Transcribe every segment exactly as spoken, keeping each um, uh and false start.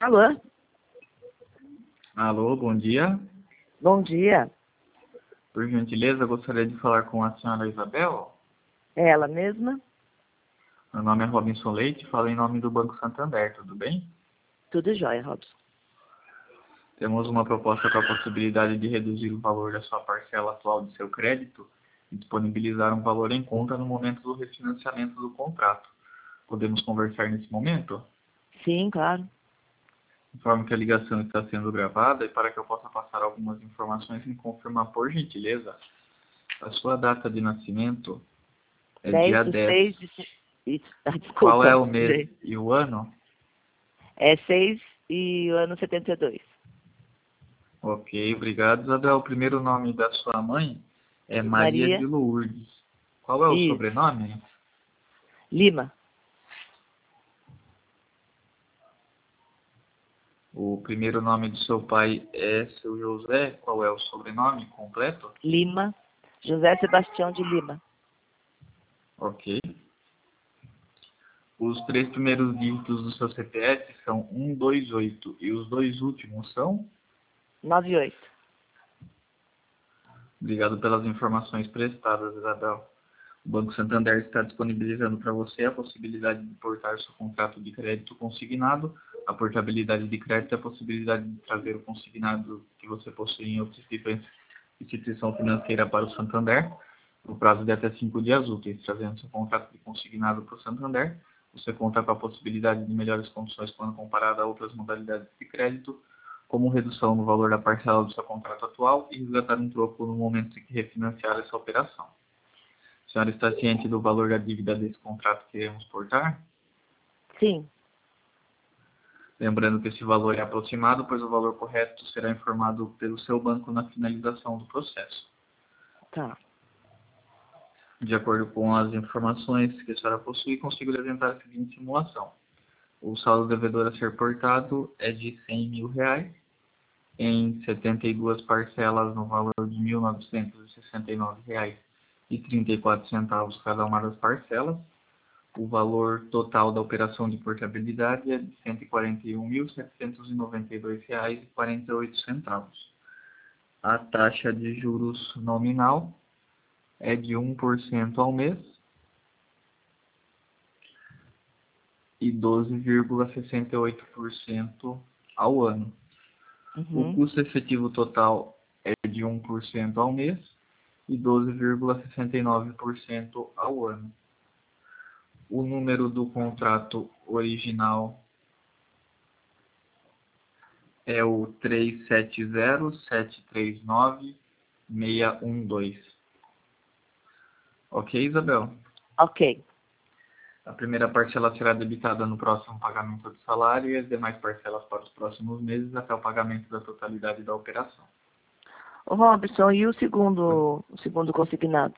Alô? Alô, bom dia. Bom dia. Por gentileza, gostaria de falar com a senhora Isabel. É ela mesma? Meu nome é Robinson Leite, falo em nome do Banco Santander, tudo bem? Tudo jóia, Robson. Temos uma proposta com a possibilidade de reduzir o valor da sua parcela atual de seu crédito e disponibilizar um valor em conta no momento do refinanciamento do contrato. Podemos conversar nesse momento? Sim, claro. Informo que a ligação está sendo gravada e para que eu possa passar algumas informações e confirmar, por gentileza, a sua data de nascimento é dez dia de dez. seis de... se- Isso, ah, desculpa. Qual é o mês gente. e o ano? É seis e o ano setenta e dois. Ok, obrigado. Isabel, o primeiro nome da sua mãe é Maria de Maria. Lourdes. Qual é o Isso. sobrenome? Lima. O primeiro nome do seu pai é seu José. Qual é o sobrenome completo? Lima. José Sebastião de Lima. Ok. Os três primeiros dígitos do seu C P F são um dois oito e os dois últimos são? noventa e oito. Obrigado pelas informações prestadas, Isabel. O Banco Santander está disponibilizando para você a possibilidade de portar seu contrato de crédito consignado. A portabilidade de crédito é a possibilidade de trazer o consignado que você possui em outra instituição financeira para o Santander, no prazo de até cinco dias úteis. Trazendo seu contrato de consignado para o Santander, você conta com a possibilidade de melhores condições quando comparado a outras modalidades de crédito, como redução no valor da parcela do seu contrato atual e resgatar um troco no momento em que refinanciar essa operação. A senhora está ciente do valor da dívida desse contrato que iremos portar? Sim. Lembrando que esse valor é aproximado, pois o valor correto será informado pelo seu banco na finalização do processo. Tá. De acordo com as informações que a senhora possui, consigo lhe apresentar a seguinte simulação. O saldo devedor a ser portado é de cem mil reais, em setenta e duas parcelas no valor de mil novecentos e sessenta e nove reais e trinta e quatro centavos cada uma das parcelas. O valor total da operação de portabilidade é de cento e quarenta e um mil, setecentos e noventa e dois reais e quarenta e oito centavos. A taxa de juros nominal é de um por cento ao mês e doze vírgula sessenta e oito por cento ao ano. O Uhum. custo efetivo total é de um por cento ao mês e doze vírgula sessenta e nove por cento ao ano. O número do contrato original é o três sete zero, sete três nove, seis um dois. Ok, Isabel? Ok. A primeira parcela será debitada no próximo pagamento do salário e as demais parcelas para os próximos meses até o pagamento da totalidade da operação. Ô, Robson, e o segundo, o segundo consignado?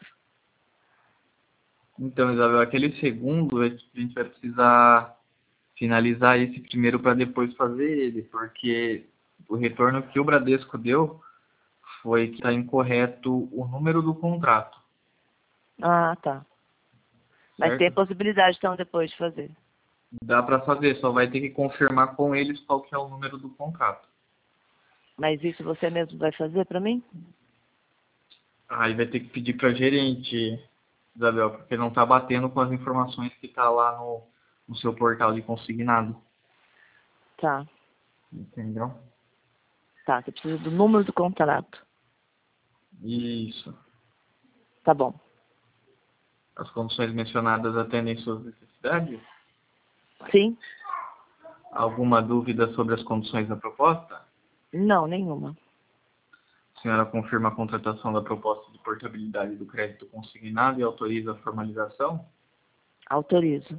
Então, Isabel, aquele segundo, a gente vai precisar finalizar esse primeiro para depois fazer ele, porque o retorno que o Bradesco deu foi que está incorreto o número do contrato, Ah, tá. Mas tem certo? possibilidade, então, depois de fazer. Dá para fazer, só vai ter que confirmar com eles qual que é o número do contrato. Mas isso você mesmo vai fazer para mim? Aí vai ter que pedir para gerente, Isabel, porque não está batendo com as informações que está lá no, no seu portal de consignado. Tá. Entendeu? Tá, você precisa do número do contrato. Isso. Tá bom. As condições mencionadas atendem suas necessidades? Sim? Alguma dúvida sobre as condições da proposta? Não, nenhuma. A senhora confirma a contratação da proposta de portabilidade do crédito consignado e autoriza a formalização? Autorizo.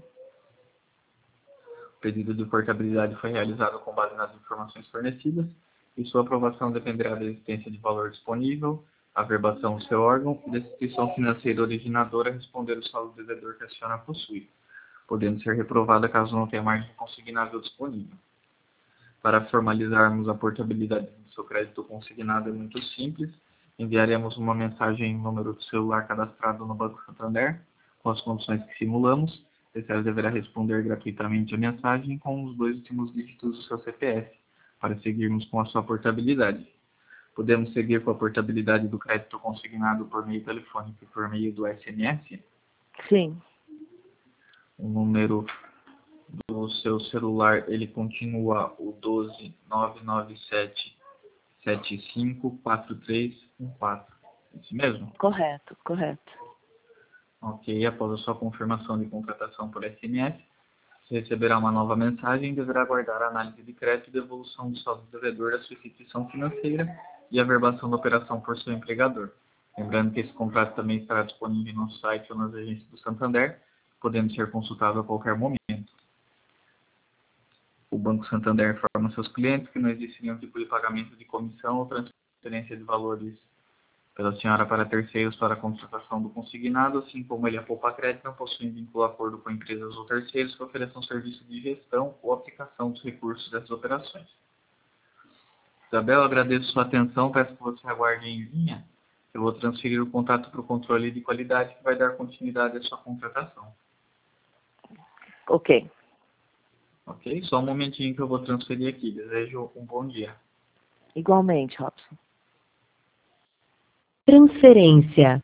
O pedido de portabilidade foi realizado com base nas informações fornecidas e sua aprovação dependerá da existência de valor disponível, a verbação do seu órgão e da instituição financeira originadora responder o saldo devedor que a senhora possui, podendo ser reprovada caso não tenha margem consignável disponível. Para formalizarmos a portabilidade do seu crédito consignado é muito simples. Enviaremos uma mensagem em número de celular cadastrado no Banco Santander, com as condições que simulamos, A senhora deverá responder gratuitamente a mensagem com os dois últimos dígitos do seu C P F, para seguirmos com a sua portabilidade. Podemos seguir com a portabilidade do crédito consignado por meio telefônico e por meio do S M S? Sim. O número do seu celular, ele continua o doze, nove nove sete, sete cinco quatro três um quatro. Isso mesmo? Correto, correto. Ok, após a sua confirmação de contratação por S M S, você receberá uma nova mensagem e deverá aguardar a análise de crédito e devolução do saldo devedor da sua instituição financeira e a verbação da operação por seu empregador. Lembrando que esse contrato também estará disponível no site ou nas agências do Santander, podendo ser consultado a qualquer momento. O Banco Santander informa seus clientes que não existe nenhum tipo de pagamento de comissão ou transferência de valores pela senhora para terceiros para a contratação do consignado, assim como ele a Poupa Crédito não possui vínculo de acordo com empresas ou terceiros que ofereçam serviço de gestão ou aplicação dos recursos dessas operações. Isabel, agradeço sua atenção, peço que você aguarde em linha. Eu vou transferir o contato para o controle de qualidade que vai dar continuidade à sua contratação. Ok. Ok? Só um momentinho que eu vou transferir aqui. Desejo um bom dia. Igualmente, Robson. Transferência.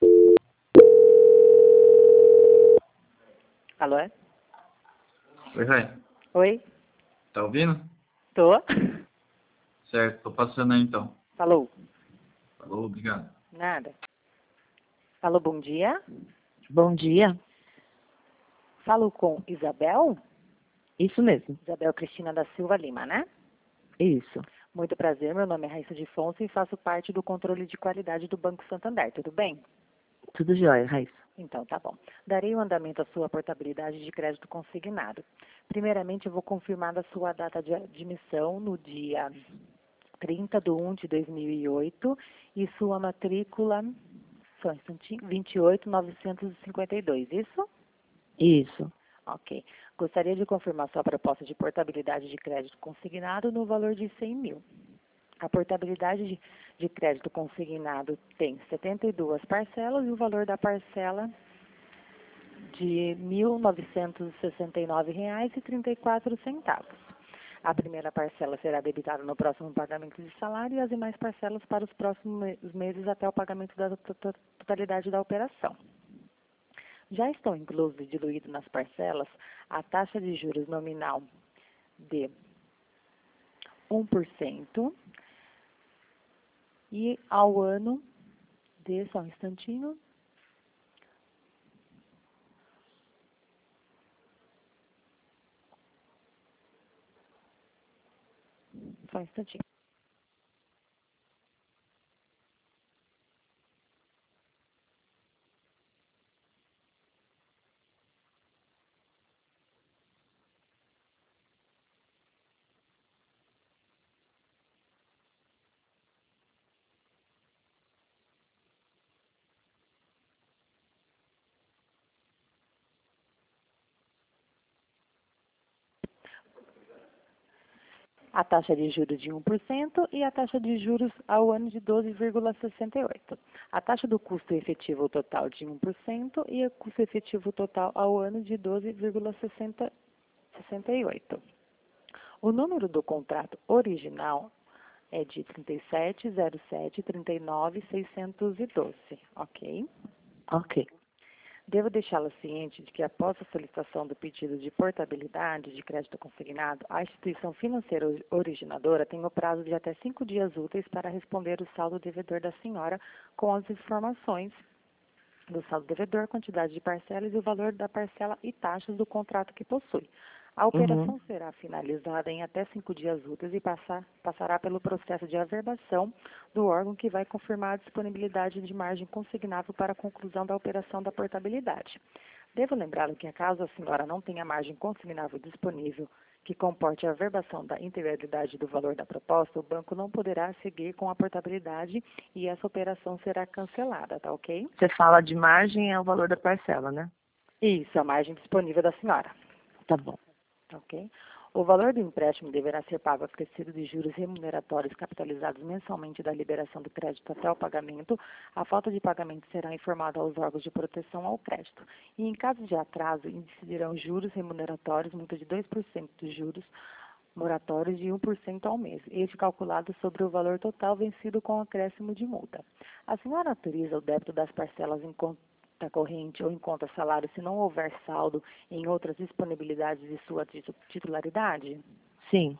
Alô? é? Oi, Rai. Oi? Tá ouvindo? Tô? Certo, tô passando aí então. Falou? Falou, obrigado. Nada. Alô, bom dia? Bom dia. Falo com Isabel? Isso mesmo. Isabel Cristina da Silva Lima, né? Isso. Muito prazer, meu nome é Raíssa de Fonso e faço parte do controle de qualidade do Banco Santander, tudo bem? Tudo jóia, Raíssa. Então, tá bom. Darei o andamento à sua portabilidade de crédito consignado. Primeiramente, eu vou confirmar a sua data de admissão no dia trinta de um de dois mil e oito e sua matrícula, só um instantinho, vinte e oito mil novecentos e cinquenta e dois, isso? Isso. Ok. Gostaria de confirmar sua proposta de portabilidade de crédito consignado no valor de cem mil. A portabilidade de, de crédito consignado tem setenta e duas parcelas e o valor da parcela de mil novecentos e sessenta e nove reais e trinta e quatro centavos. A primeira parcela será debitada no próximo pagamento de salário e as demais parcelas para os próximos meses até o pagamento da totalidade da operação. Já estão inclusos e diluídos nas parcelas a taxa de juros nominal de um por cento e ao ano de, só um instantinho, só um instantinho. A taxa de juros de um por cento e a taxa de juros ao ano de doze vírgula sessenta e oito. A taxa do custo efetivo total de um por cento e o custo efetivo total ao ano de doze vírgula sessenta e oito. O número do contrato original é de trinta e sete zero sete trinta e nove seiscentos e doze, ok? Ok. Devo deixá-la ciente de que, após a solicitação do pedido de portabilidade de crédito consignado, a instituição financeira originadora tem o prazo de até cinco dias úteis para responder o saldo devedor da senhora com as informações do saldo devedor, quantidade de parcelas e o valor da parcela e taxas do contrato que possui. A operação Uhum. será finalizada em até cinco dias úteis e passar, passará pelo processo de averbação do órgão que vai confirmar a disponibilidade de margem consignável para a conclusão da operação da portabilidade. Devo lembrá-lo que, caso a senhora não tenha margem consignável disponível que comporte a averbação da integralidade do valor da proposta, o banco não poderá seguir com a portabilidade e essa operação será cancelada, tá ok? Você fala de margem, é o valor da parcela, né? Isso, a margem disponível da senhora. Tá bom. Ok? O valor do empréstimo deverá ser pago acrescido de juros remuneratórios capitalizados mensalmente da liberação do crédito até o pagamento. A falta de pagamento será informada aos órgãos de proteção ao crédito. E, em caso de atraso, incidirão juros remuneratórios, multa de dois por cento dos juros moratórios de um por cento ao mês, este calculado sobre o valor total vencido com acréscimo de multa. A senhora autoriza o débito das parcelas em conta corrente ou em conta salário se não houver saldo em outras disponibilidades de sua titularidade? Sim.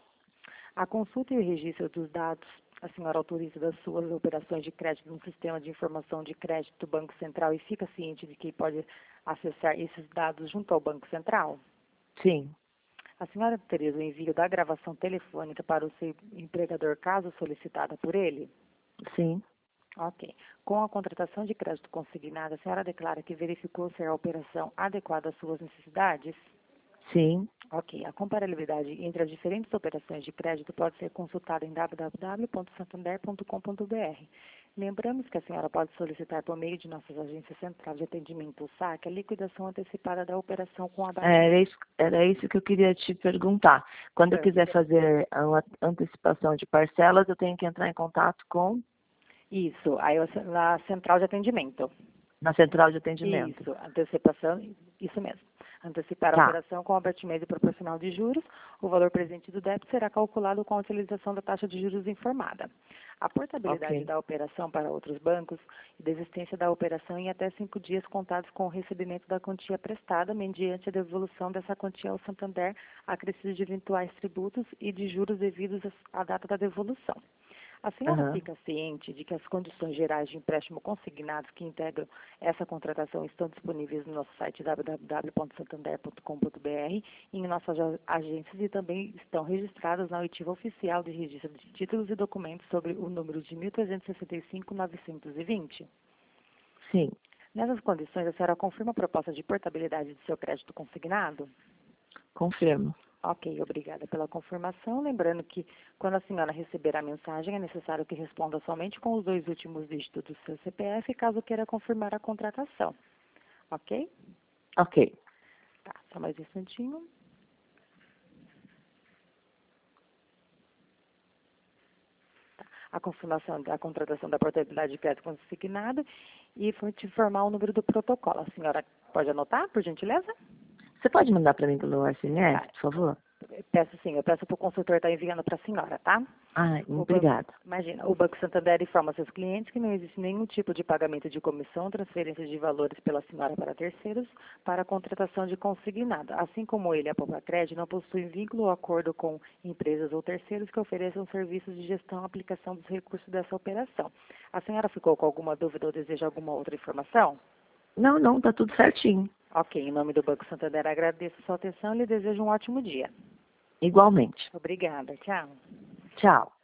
A consulta e o registro dos dados, a senhora autoriza das suas operações de crédito no sistema de informação de crédito do Banco Central e fica ciente de que pode acessar esses dados junto ao Banco Central? Sim. A senhora autoriza o envio da gravação telefônica para o seu empregador caso solicitada por ele? Sim. Ok. Com a contratação de crédito consignado, a senhora declara que verificou ser a operação adequada às suas necessidades? Sim. Ok. A comparabilidade entre as diferentes operações de crédito pode ser consultada em w w w ponto santander ponto com ponto b r. Lembramos que a senhora pode solicitar por meio de nossas agências centrais de atendimento, o S A C, a liquidação antecipada da operação com a É, Era isso, era isso que eu queria te perguntar. Quando eu É. quiser fazer a antecipação de parcelas, eu tenho que entrar em contato com... Isso, aí eu- na central de atendimento. Na central de atendimento. Isso, antecipação, isso mesmo. Antecipar Tá. a operação com abatimento proporcional de juros, o valor presente do débito será calculado com a utilização da taxa de juros informada. A portabilidade Ok. da operação para outros bancos e desistência da operação em até cinco dias contados com o recebimento da quantia prestada, mediante a devolução dessa quantia ao Santander, acrescido de eventuais tributos e de juros devidos à data da devolução. A senhora Aham. fica ciente de que as condições gerais de empréstimo consignados que integram essa contratação estão disponíveis no nosso site w w w ponto santander ponto com ponto b r e em nossas agências e também estão registradas na oitiva oficial de registro de títulos e documentos sobre o número de mil trezentos e sessenta e cinco, novecentos e vinte. Sim. Nessas condições, a senhora confirma a proposta de portabilidade de seu crédito consignado? Confirmo. Ok, obrigada pela confirmação. Lembrando que, quando a senhora receber a mensagem, é necessário que responda somente com os dois últimos dígitos do seu C P F, caso queira confirmar a contratação. Ok? Ok. Tá, só mais um instantinho. Tá, a confirmação da contratação da portabilidade de crédito consignado e vou te informar o número do protocolo. A senhora pode anotar, por gentileza? Você pode mandar para mim pelo S M S, Tá. por favor? Peço sim, eu peço para o consultor estar enviando para a senhora, tá? Ah, O obrigada. banco, imagina, o Banco Santander informa seus clientes que não existe nenhum tipo de pagamento de comissão, transferência de valores pela senhora para terceiros para a contratação de consignado. Assim como ele, a Popacred, não possui vínculo ou acordo com empresas ou terceiros que ofereçam serviços de gestão e aplicação dos recursos dessa operação. A senhora ficou com alguma dúvida ou deseja alguma outra informação? Não, não, tá tudo certinho. Ok, em nome do Banco Santander agradeço a sua atenção e lhe desejo um ótimo dia. Igualmente. Obrigada, tchau. Tchau.